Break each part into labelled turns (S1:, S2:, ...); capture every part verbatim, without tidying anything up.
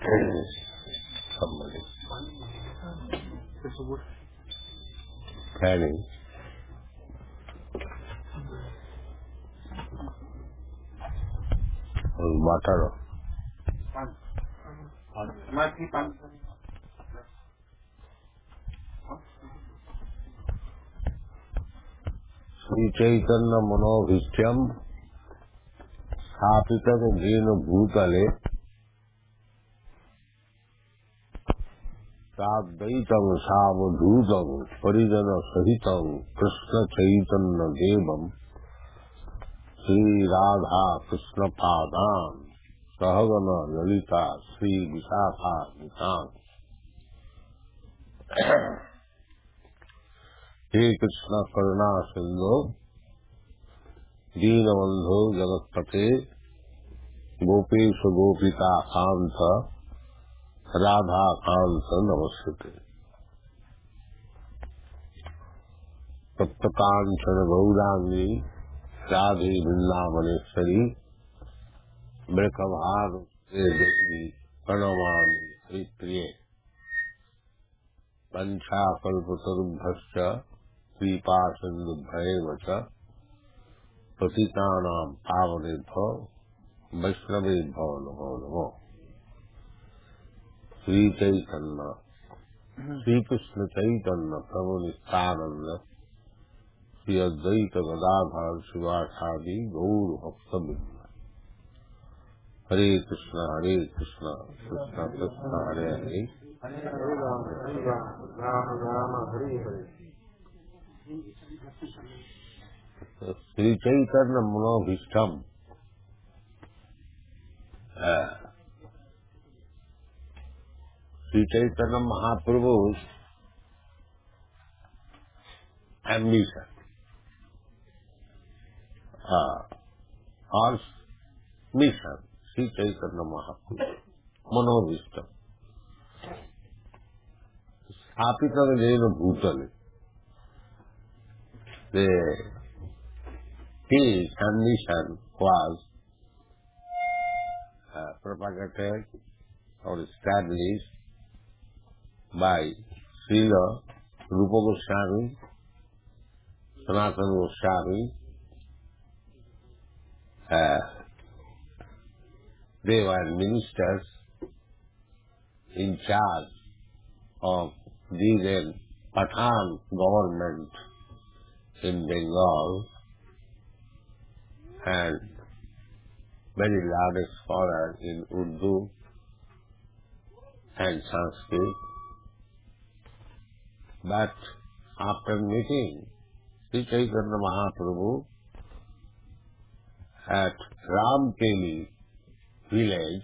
S1: Somebody. Planning. Water. Sri Chaitanya Manobhishyam Sthapitam Jena Bhutale Sadvaitam Savadhutam Parijana Sahitam Krishna Chaitanya Devam Sri Radha Krishna Padam Sahagana Lalita Sri Visakha Nitan. He Krishna Karuna Sindhu Deenabandhu Jagatpate Gopesha Gopika Kanta Radha Kanta Namaste Taptakanchana Gaurangi Radhe Vrindavaneshwari Brikabhar Devi Pranamami Haripriye Pancha Kalpatarubhascha Kripa Sindhubhaivacha Patitanam Pavanebho Vaishnavebho Namo Namo. Sri Chaitanya Sri Krishna Chaitanya Prabhu Nityananda Sri Advaita Gadadhar Sivasadi Gaur Bhakta Binda. Hare Krishna Hare Krishna Krishna Krishna Hare Hare Hare Rama Rama Rama Hare Hare. Sri Chaitanya Manobhishyam uh, Sri Chaitanya Mahaprabhu's ambition uh, or mission, Sri Chaitanya Mahaprabhu Manobhishyam Sthapitam Jena Bhutale. The his ambition was uh, propagated or established by Srila Rupa Goswami, Sanatana Goswami. Uh, they were ministers in charge of the then Pathan government in Bengal, and very large scholar in Urdu and Sanskrit. But after meeting Sri Chaitanya Mahaprabhu at Ramkeli village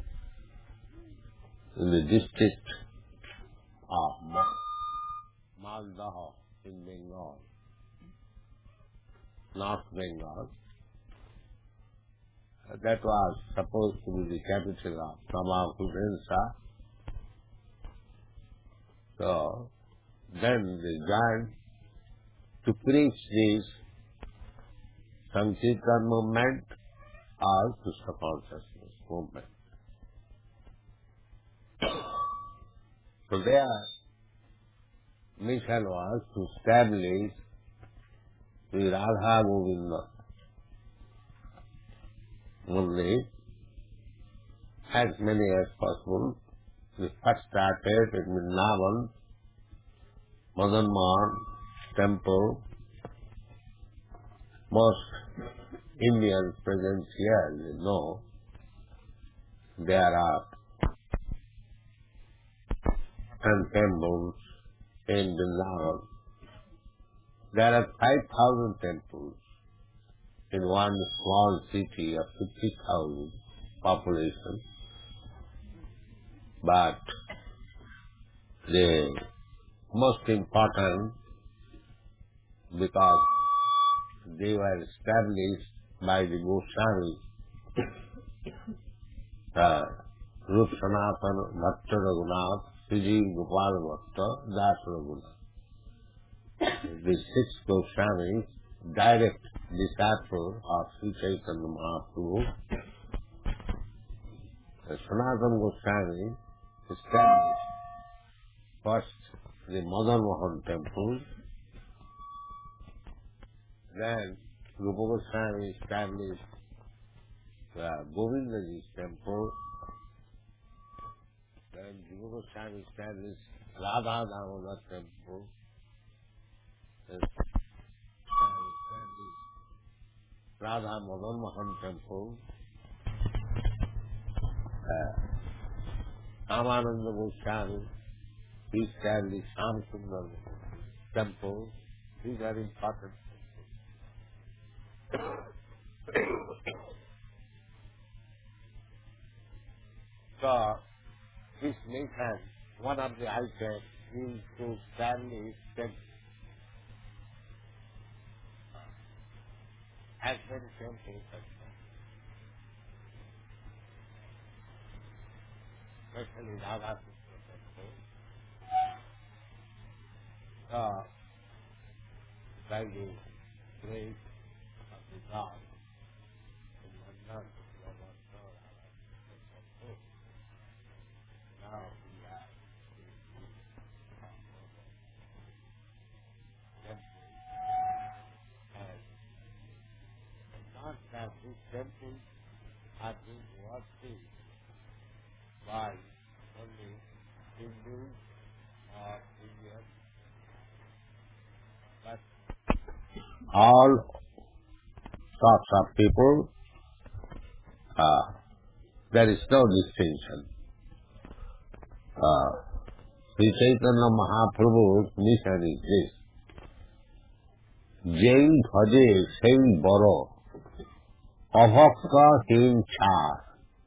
S1: in the district of Maldah in Bengal, North Bengal, that was supposed to be the capital of Brahmaputra. So then they joined to preach this Sankirtan movement or Krishna consciousness movement. So their mission was to establish the Radha Govinda only as many as possible. We first started in Vrindavan, Madan Mohan temple. Most Indians present here, you know, there are ten temples in Vrindavan. There are five thousand temples in one small city of fifty thousand population. But the most important, because they were established by the Goswami, uh, Rup Sanatana, Bhatta Raghunath, Sri Gopal Bhatta, Das Raghunath. The six Goswamis, direct disciples of Sri Chaitanya Mahaprabhu, the Sanatana Goswami established first the Madan Mohan temple, then Rupa Goswami established the Govindaji's temple, then Jiva Goswami established Radha Damodar temple, then Goswami established Radha Madan Mohan temple, uh, Ramananda Goswami established Shamsundar temple. These are important. So, this nation, one of the items is to establish temple. As many temples as possible, especially Radha temple. So, by the grace of the God, in London, now we have and not that these temples are being worshipped by only Hindus or Indians, but all sorts of people. Uh, there is no distinction. Uh, Sri Chaitanya Mahaprabhu's mission is this: Jai bhaje sai baro, abhakta hin char.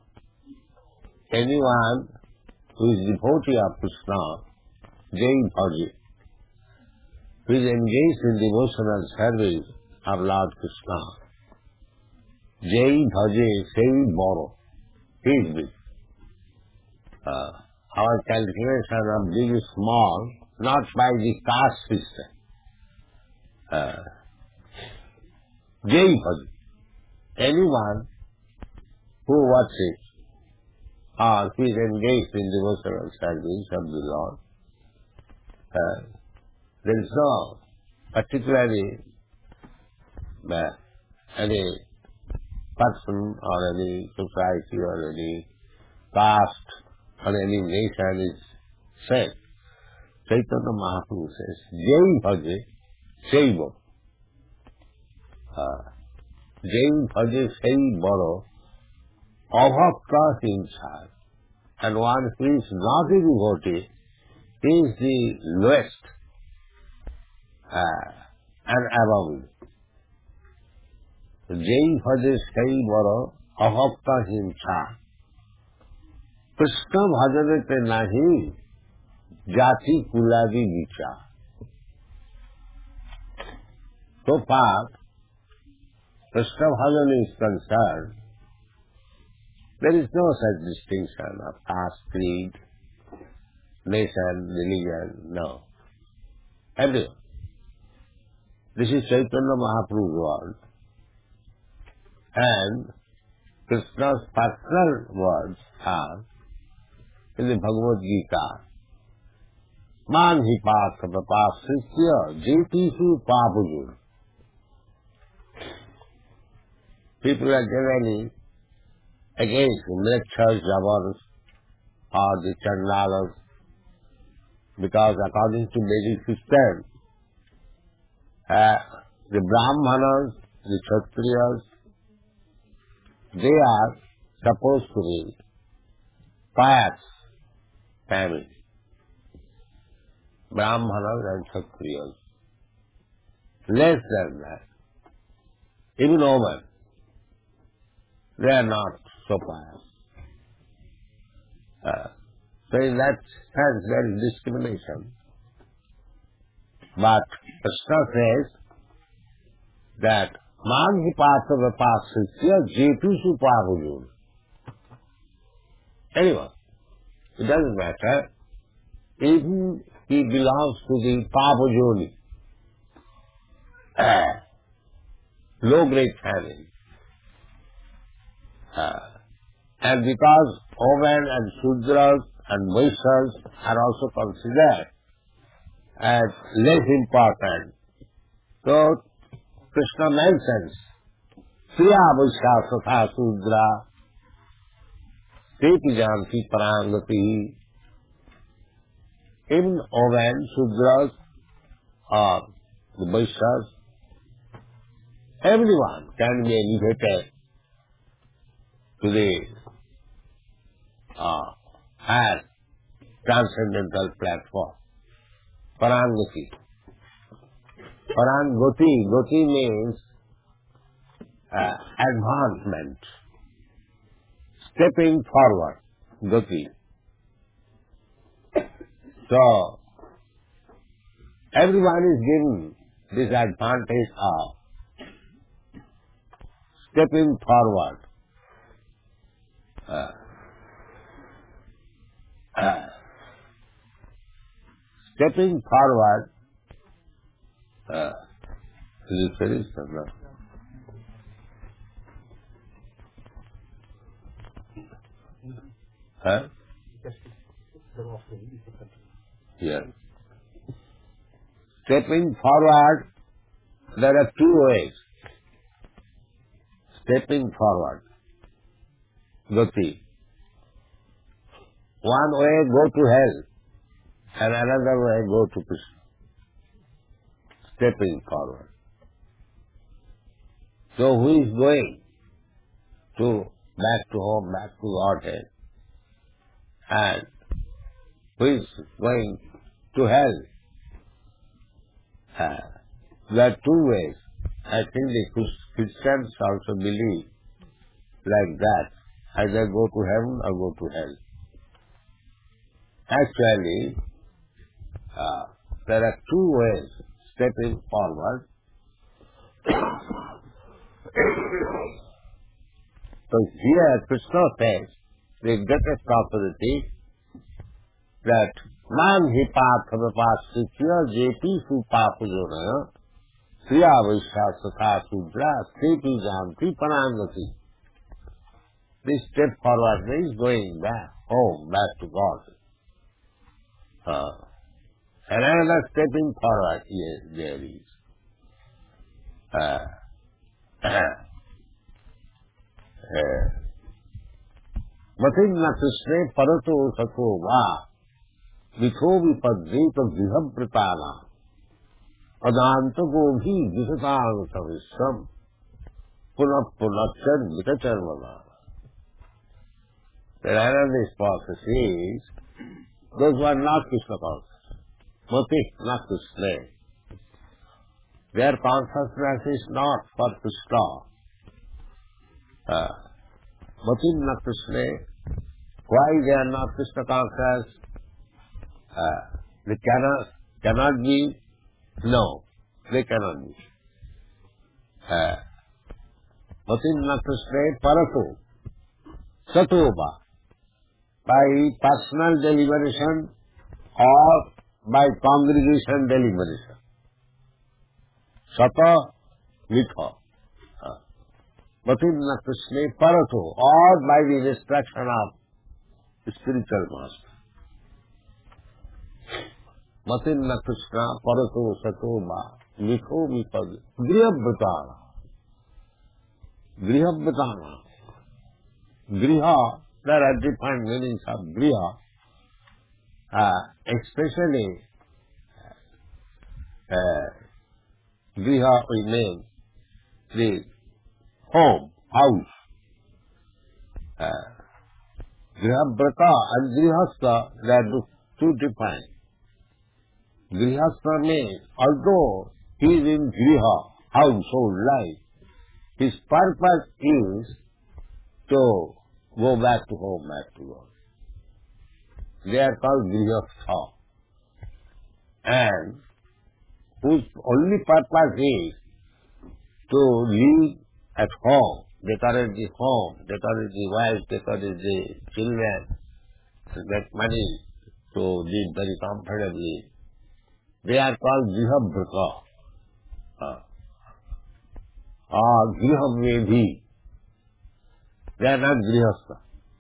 S1: Anyone who is devotee of Krishna, Jai bhaje, who is engaged in devotional service of Lord Krishna, Jai bhaje sai baro, he is big. Uh, our calculation of big is small, not by the caste system. Uh, Jai bhaje, anyone who worships or who is engaged in devotional service of the Lord, uh, there is no particularly uh, any person or any society or any caste or any nation is said. Chaitanya Mahaprabhu says, Jai bhaje sai baro. Uh, Jai bhaje sai baro, abhakta hin char. And one who is not a devotee is the lowest uh, and above. Jai bhaje sai baro, abhakta hin char. Krishna bhajanete nahi jati kuladi vicha. So far, Krishna bhajan is concerned, there is no such distinction of caste, creed, nation, religion, no. Everyone. This is Chaitanya Mahaprabhu's word. And Krishna's personal words are in the Bhagavad Gita. Man hi paatha papasya jetisu papujur. People are generally against lectures, javars, or the chandalas, because according to Vedic system, uh, the Brahmanas, the Kshatriyas, they are supposed to be pious family. Brahmanas and Kshatriyas. Less than that, even women, they are not so pious. Uh, so in that sense there is discrimination. But Krishna says that man hi patha vipasya jetu supavujur. Anyway, it doesn't matter. Even he belongs to the Papajoni, uh, low grade family. Uh, And because women and Shudras and Vaishyas are also considered as less important, so Krishna mentions Priya Vaishya Satha Shudra Teti Janti Parangati. Even women, Shudras, or the Vaishyas, everyone can be elevated to the uh, higher transcendental platform. Parangati. Parangati, Gati means uh, advancement, stepping forward, Gati. So, everyone is given this advantage of stepping forward. Uh, uh, stepping forward, uh, is it finished or not? Huh? Yes. Stepping forward, there are two ways. Stepping forward, Gati. One way go to hell, and another way go to Krishna. Stepping forward. So who is going to back to home, back to Godhead, and who is going to hell? Uh, there are two ways. I think the Christians also believe like that. Either go to heaven or go to hell. Actually, uh, there are two ways stepping forward. So here Krishna says the greatest authority that man hi patha vipasya jeti supapujona Priya Vaishya Satha Shudra Steti Janti Parangati. This step forward is going back home, back to God. Uh, and another stepping forward yes, there is. Uh, Matinna Krishne Parato Sato Va Vitho Vipadrita Vihabhritana Adanta Gobhi Visatana Savisham Punap Punachar Vitacharmana. The another this process is those who are not Krishna conscious, Mati, not Krishna. Their consciousness is not for Krishna. Uh, Mati, not Krishna. Why they are not Krishna conscious? Uh, they cannot, cannot be? No, they cannot be. Uh, Mati, not Krishna, Parato, Satoba. By personal deliberation or by congregation deliberation. Sata Mitha. Matinna Krishna Parato, or by the instruction of spiritual master. Matinna Krishna Parato Satoma Mitho Mipad Grihabhritana. Grihabhritana. Griha. There are different meanings of griha, uh, especially uh, griha we mean the home, house. Uh, Grihabhrata and grihastha, they are two different. Grihastha means, although he is in griha, household life, his purpose is to go back to home, back to God. They are called grihastha. And whose only purpose is to live at home, decorate the home, decorate the wife, decorate the children, to get money, to live very comfortably. They are called grihabhrata. Uh, or grihamvedhi. They are not grihastha.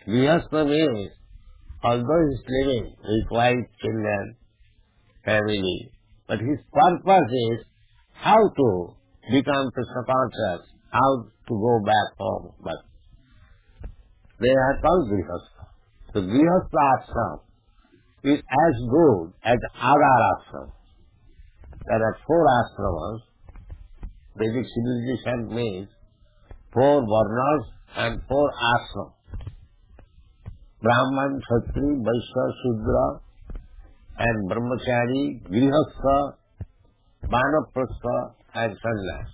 S1: Grihastha means, although he is living with wife, children, family, but his purpose is how to become Krishna conscious, how to go back home. But they are called Grihastha. So Grihastha ashram is as good as other ashram. There are four ashramas. Vedic civilization means four varnas and four ashrams. Brahman, Kshatriya, Vaishya, Shudra, and Brahmachari, Grihastha, Vanaprastha, and Sannyas.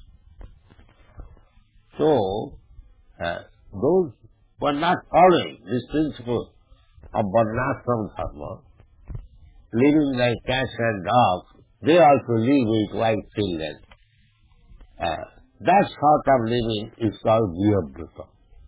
S1: So, uh, those who are not following this principle of Varnashram Dharma, living like cats and dogs, they also live with white children. Uh, that sort of living is called Grihabrata.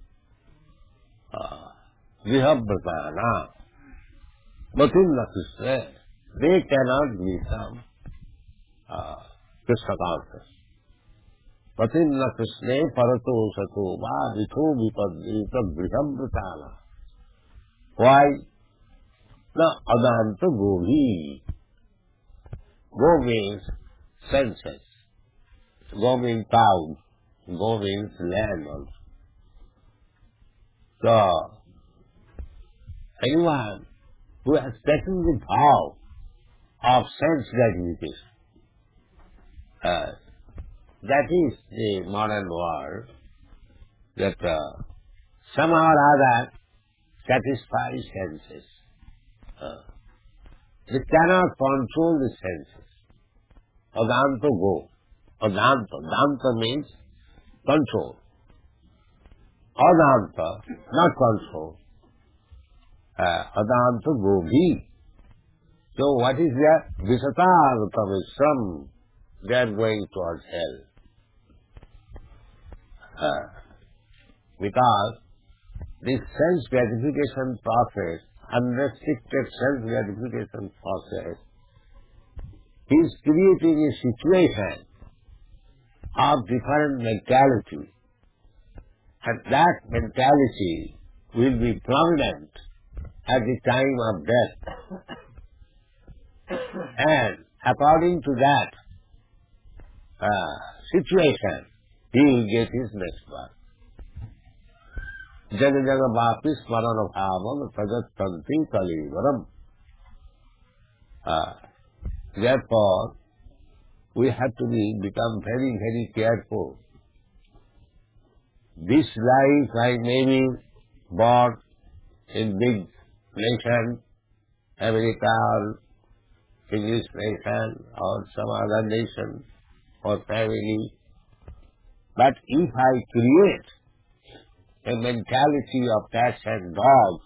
S1: Uh, Grihabratana. But in the Krishna, they cannot become uh, Krishna conscious. But in the Krishna, Parato Sato Va Vitho Vipadita Grihabratana. Why? The Adanta Gohi. Go means senses. Go means cows. Go means land also. So, anyone who has taken the vow of sense gratification, uh, that is the modern world, that uh, somehow or other satisfies senses. Uh, they cannot control the senses. Adanta go. Adanta. Danta means control. Adanta, not control. Uh, Adanta Gobhi. So what is that? Visatagata Vishram. They are going towards hell. Uh, because this sense gratification process, unrestricted sense gratification process, is creating a situation of different mentality. And that mentality will be prominent at the time of death. And according to that uh, situation, he will get his next birth. Jaga jaga vapi smarana bhavam sajat tanti kalivaram. Uh, Therefore, we have to be become very, very careful. This life I may be born in big nation, America or English nation or some other nation or family. But if I create a mentality of cats and dogs,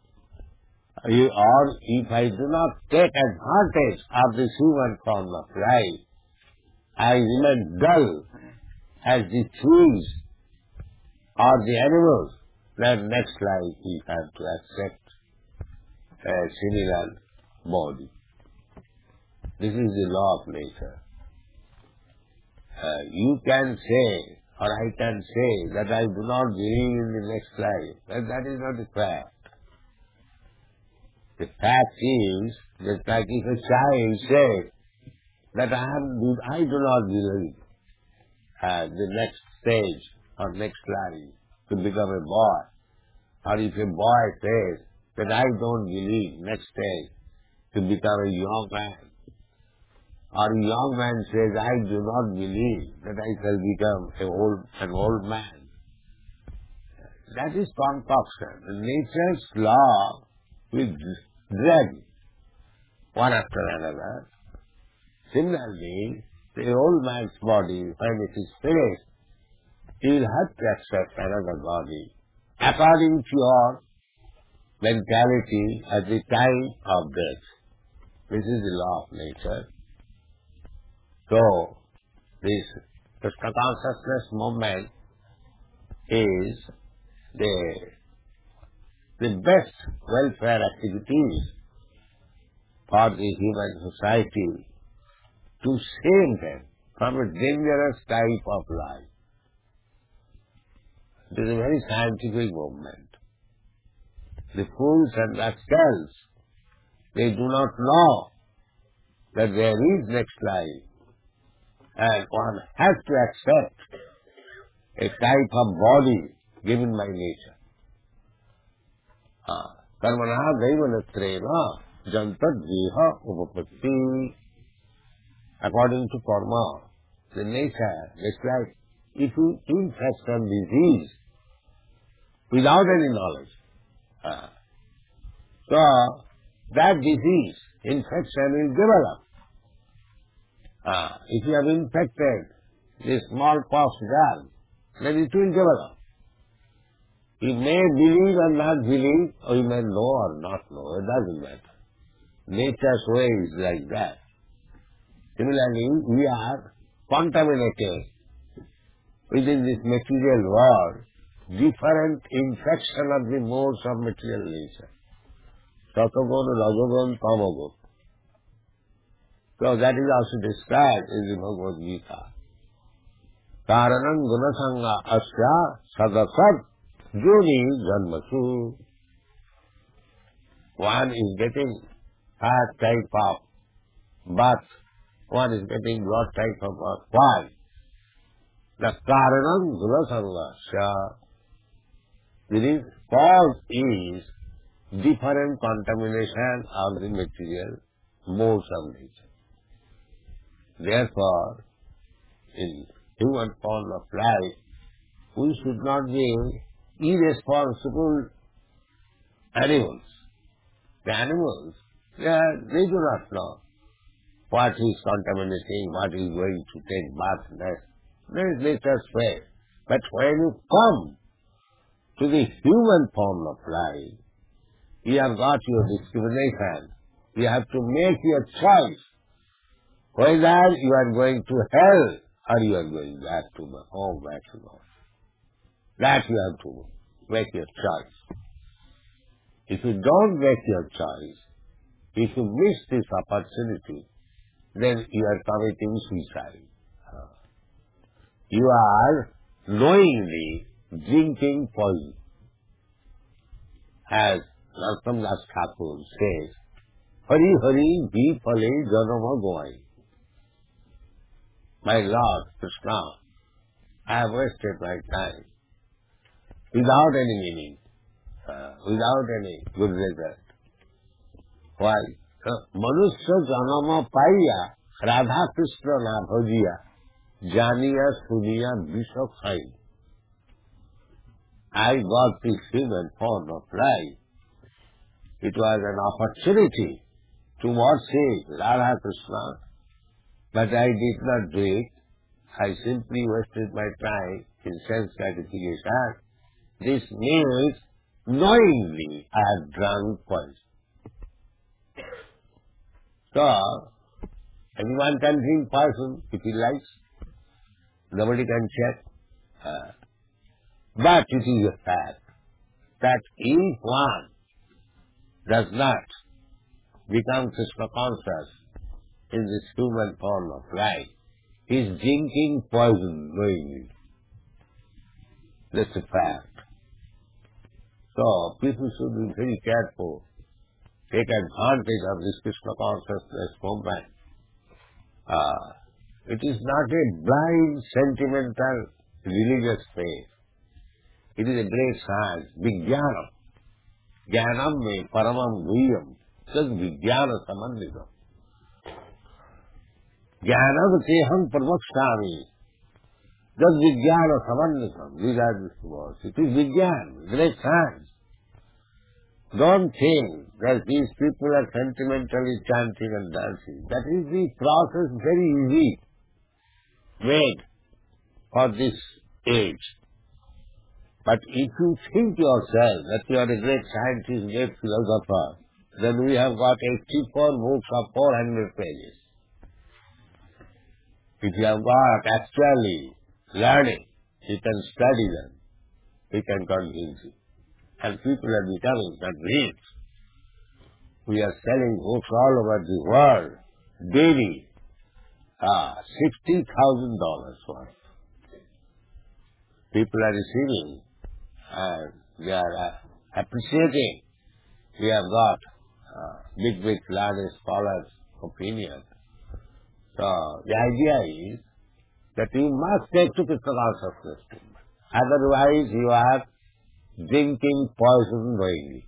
S1: or if I do not take advantage of this human form of life, I remain dull as the trees or the animals, then next life we have to accept a similar body. This is the law of nature. Uh, you can say, or I can say, that I do not believe in the next life, but that is not a fact. The fact is that like if a child says that I, am, I do not believe uh, the next stage or next life to become a boy, or if a boy says that I don't believe next stage to become a young man, or a young man says I do not believe that I shall become a old, an old man, that is concoction. Nature's law will drag one after another. Similarly, the old man's body, when it is finished, he will have to accept another body according to your mentality at the time of death. This is the law of nature. So, this Krishna consciousness movement is the the best welfare activities for the human society to save them from a dangerous type of life. It is a very scientific movement. The fools and rascals, they do not know that there is next life, and one has to accept a type of body given by nature. Karmana daivanasrena jantad jiha upapatti. According to karma, the nature, just like if you infect some disease without any knowledge, uh, so that disease, infection will develop. Uh, if you have infected the smallpox dog, then it will develop. You may believe or not believe, or you may know or not know, it doesn't matter. Nature's way is like that. Similarly, we are contaminated within this material world, different infection of the modes of material nature. Satagun, Rajagun, Tamagun. So that is also described in the Bhagavad Gita. Karanam gunasanga asya sadasat juni janmasu. One is getting heart type of birth, one is getting blood type of birth. Why? The karanam gunasanga asya. The cause is different contamination of the material modes of nature. Therefore, in human form of life, we should not be irresponsible animals. The animals, they, are, they do not know what is contaminating, what is going to take birth next. That is nature's way. But when you come to the human form of life, you have got your discrimination. You have to make your choice whether you are going to hell or you are going back to the home, back to God. That you have to make your choice. If you don't make your choice, if you miss this opportunity, then you are committing suicide. You are knowingly drinking poison. As Narottam Das Thakur says, Hari Hari Bhi Phale Janama Goai. My Lord Krishna, I have wasted my time without any meaning, uh, without any good result. Why? Manusya Janama Paiya Radha Krishna Na Bhajiya Janiya Suniya Visha Khai. I got this human form of life. It was an opportunity to worship Radha Krishna, but I did not do it. I simply wasted my time in sense gratification. This means knowingly I have drunk poison. So, anyone can drink poison if he likes. Nobody can check. Uh, but it is a fact that if one does not become Krishna conscious in this human form of life, he is drinking poison knowingly. That's a fact. So people should be very careful, take advantage of this Krishna consciousness movement. Uh, it is not a blind, sentimental, religious faith. It is a great science, Vijnana. Jnanam me paramam guhyam, just Vijnana samandita. Jnanam teham pravakshami, just Vijnana samandita. These are the words. It is Vijnana, great science. Don't think that these people are sentimentally chanting and dancing. That is the process very easy, made for this age. But if you think yourself that you are a great scientist, great philosopher, then we have got eighty-four books of four hundred pages. If you have got actually learning, you can study them, we can convince you. And people are becoming convinced. We are selling books all over the world, daily, ah, sixty thousand dollars worth. People are receiving and they are uh, appreciating we have got uh, big, big learned scholars' opinion. So the idea is that you must take to Krishna consciousness treatment. Otherwise you are drinking poison knowingly.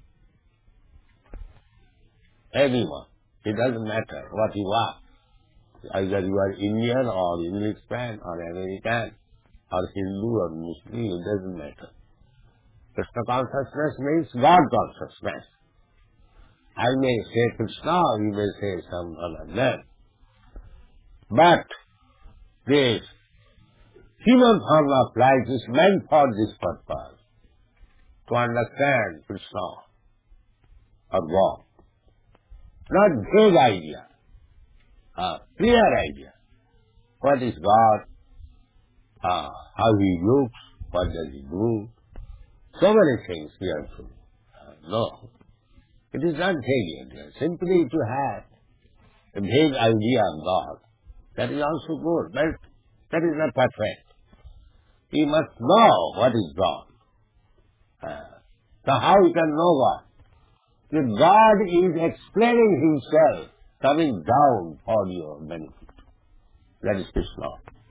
S1: Anyone. It doesn't matter what you are. Either you are Indian or Englishman or American or Hindu or Muslim, it doesn't matter. Krishna consciousness means God consciousness. I may say Krishna, you may say some other name. But this human form of life is meant for this purpose, to understand Krishna or God. Not vague idea, a clear idea. What is God? Uh, how He looks? What does He do? So many things we have to uh, know. It is not vague idea. Simply to have a vague idea of God, that is also good, but that is not perfect. We must know what is God. Uh, so how we can know God? That God is explaining Himself, coming down for your benefit. That is Krishna.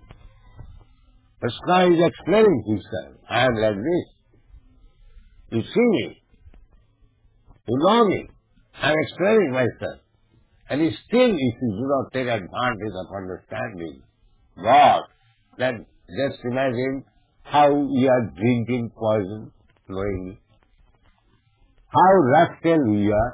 S1: Krishna is explaining Himself. I am like this. You see me. You know me. I am explaining myself. And still, if you do not take advantage of understanding God, then just imagine how you are drinking poison knowingly. How rascal we are,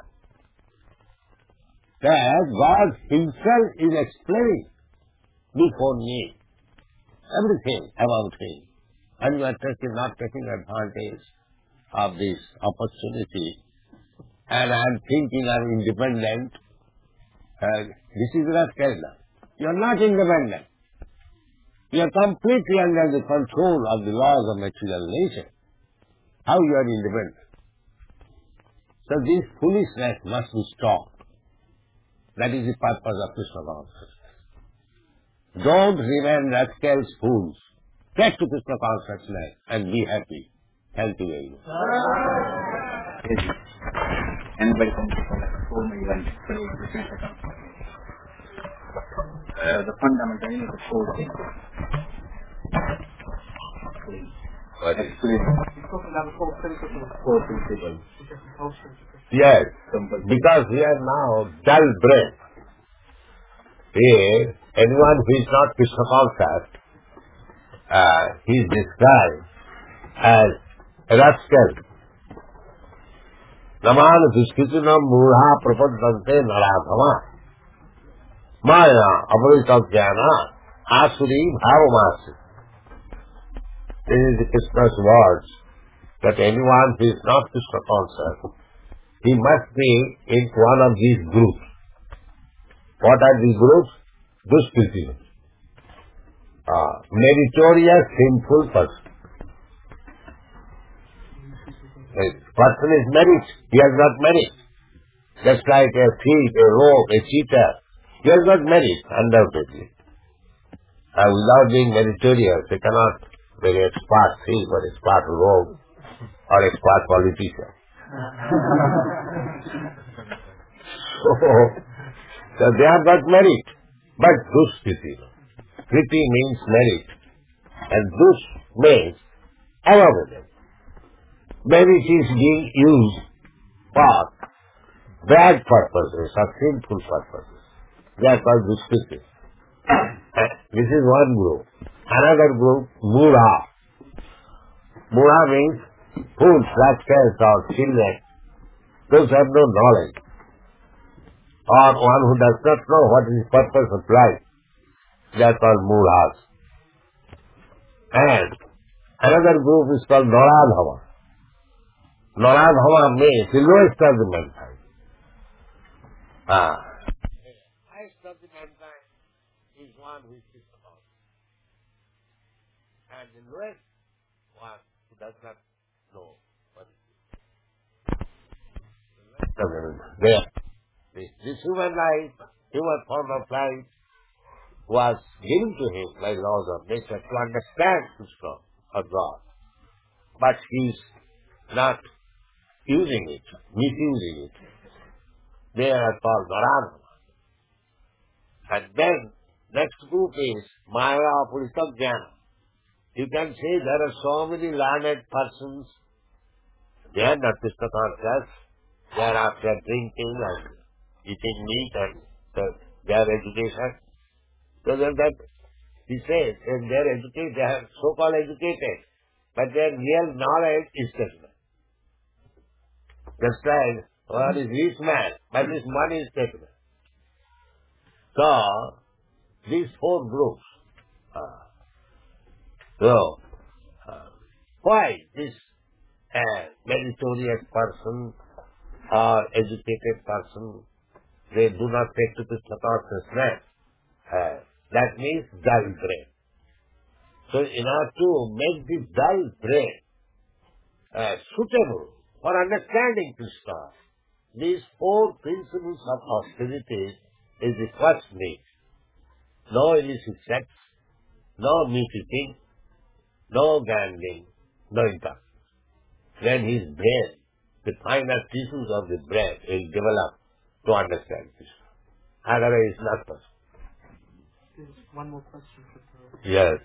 S1: that God Himself is explaining before me everything about Him. And you are taking, not taking advantage of this opportunity. And I am thinking I am independent. Uh, this is rascal. You are not independent. You are completely under the control of the laws of material nature. How you are independent? So this foolishness must be stopped. That is the purpose of Krishna consciousness. Don't remain rascals, fools. Take to Krishna consciousness and be happy. Thank you very much.
S2: Anybody can hold me when uh, the fundamental is the four things.
S1: What is
S2: Explain. Four principles.
S1: Yes, because we are now dull brain. Here, anyone who is not Krishna conscious, uh, he is described as a rascal. Naman duskritina mudha prapadante naradhama maya avarita jnana asuri bhavamasi. This is the Krishna's words, that anyone who is not Krishna conscious, he must be in one of these groups. What are these groups? Duskritina. Uh, meritorious, sinful person. A person is merit, he has got merit. Just like a thief, a rogue, a cheater, he has got merit, undoubtedly. Uh, without being meritorious, he cannot be an expert thief or expert rogue or expert politician. so, so they have got merit. But Duskriti. Kriti means merit. And Dus means available. Merit is being used for bad purposes or sinful purposes. They are called Duskriti. This is one group. Another group, Mudha. Mudha means fools, rascals or children. Those have no knowledge. Or one who does not know what is the purpose of life. They are called Mudhas. And another group is called Naradhama. Naradhama means the lowest of the mankind. Ah. The highest of the mankind is one who is Krishna conscious. And the lowest one who does not know what is it. There. This, this human life, human form of life, was given to him by laws of nature to understand Krishna or God. But he is not using it, misusing it. They are called Varana. And then next group is Maya Puritagjana. You can say there are so many learned persons. They are not Krishna conscious. They are after drinking and eating meat and the, their education. So then that he says, and they are educated, they are so-called educated, but their real knowledge is Krishna. Just like, what is rich man, but his money is Krishna. So, these four groups. Uh, so, uh, why this uh, meritorious person or educated person, they do not take to Krishna consciousness? Uh, that means dull brain. So, in order to make this dull brain uh, suitable for understanding Krishna, these four principles of austerity is the first need. No illicit sex, no meat eating, no gambling, no intoxication. Then his brain, the finer tissues of the brain will develop to understand Krishna. Otherwise it's not possible.
S2: There's one more question.
S1: Yes.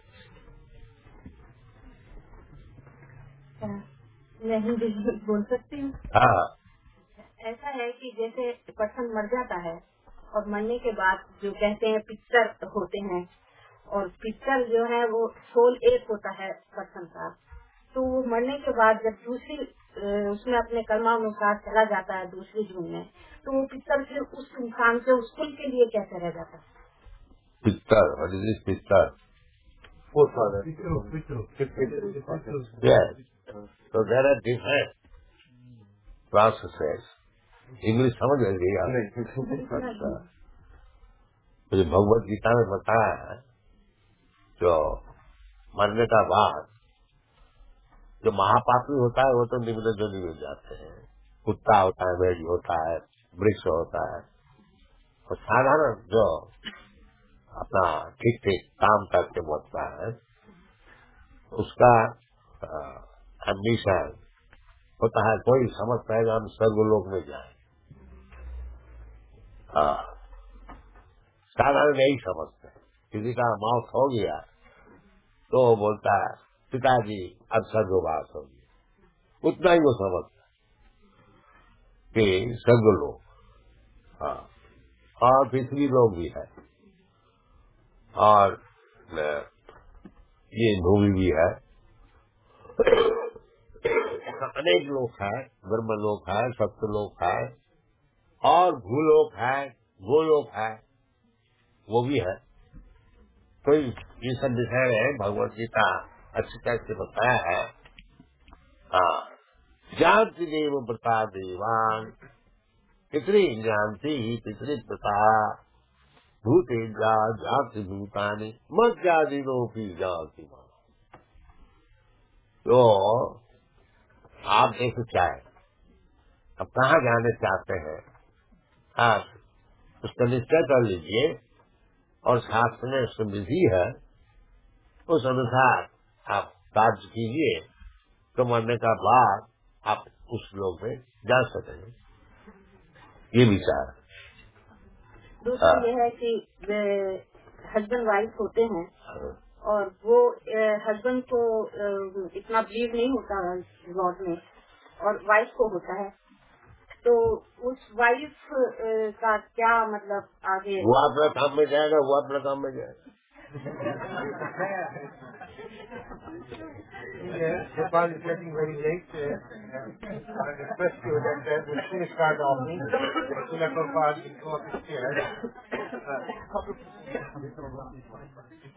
S3: मैं हिंदी बोल सकती हूँ।
S1: हाँ।
S3: ऐसा है कि जैसे person मर जाता है और मरने के बाद जो कहते हैं पिक्चर होते हैं और पिक्चर जो है वो सोल एक होता है पर्सन का, तो वो मरने के बाद जब दूसरी उसमें अपने कर्मानुसार चला जाता है दूसरी जून में, तो वो पिक्चर फिर उस इंसान से उस कुल के लिए कैसे रह जाता है?
S1: Picture, what is this picture? Yes. So there are different processes. English समझ गई आप? मुझे भगवत गीता में बताया है जो मरने का बाद जो महापापी होता है वो तो निम्न जोनि में जाते हैं। कुत्ता होता है, भेड़ी होता है, वृक्ष होता है, और साधारण जो अपना ठीक ठीक काम करके मरता है उसका एम्बिशन होता है, कोई समझता है कि हम स्वर्गलोक में जाए। साधारण यही समझते हैं। किसी का मौत हो गया तो वो बोलता है पिताजी अब स्वर्गवास हो गया, उतना ही वो समझता है कि स्वर्गलोक। हाँ, और पृथ्वी लोग भी है और ये भूमि भी है, अनेक लोक है, ब्रह्मलोक है, सप्तलोक है और भूलोक है, गोलोक है, वो भी है। तो ये सब विषय में भगवत गीता अच्छी तरह से बताया है। हाँ, जानती देव प्रता देवान पितरी जानती ही पितरी प्रता भूते जा जाति भूतानी मत जाति की जाति। तो आप देखो क्या है, अब कहाँ जाने चाहते हैं आप उसका निश्चय कर लीजिए और शास्त्र में उसकी विधि है, उस अनुसार आप कार्य कीजिए तो मरने का बाद आप उस लोग में जा सकेंगे। ये विचार है।
S3: दूसरा ये है कि हस्बैंड वाइफ होते हैं और वो हस्बैंड को इतना बिलीव नहीं होता गॉड में और वाइफ को होता है, तो उस वाइफ का क्या मतलब आगे?
S1: वो अपना काम में जाएगा, वो अपना काम में जाएगा।
S2: Gopal is getting very late. I request you that uh, we'll soon start offering. Srila Prabhupada will go up the stairs.